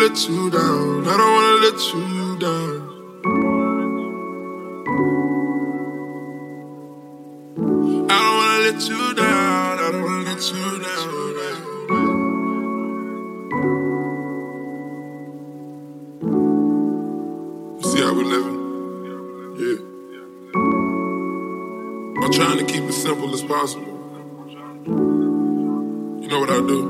let you down. I don't wanna let you down. I don't wanna let you down. I don't wanna let you down. You see how we're living? Yeah. I'm trying to keep it simple as possible. You know what I do?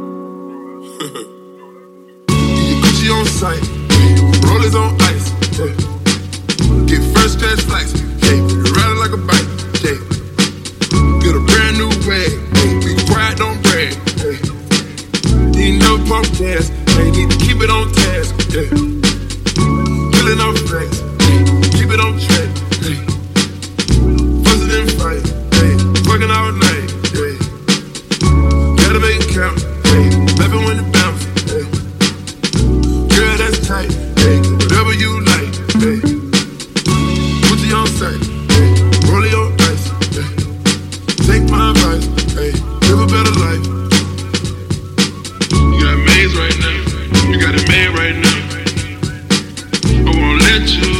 Gucci on sight, rollers on ice, yeah. Get first class flights, yeah. Riding like a bike, yeah. Get a brand new wag, yeah. Be quiet, don't brag, yeah. Need no pump gas, yeah. Need to keep it on task, yeah. Killing off facts, yeah. Keep it on track, yeah. Fussing and fight, yeah. Fucking all night, yeah. Gotta make it count, yeah. Laughing when it bounce, yeah. Girl, that's tight, hey, whatever you like, hey. Put you on sight, hey, roll it on ice, hey. Take my advice, hey, live a better life. You got maze right now, you got it made right now. I won't let you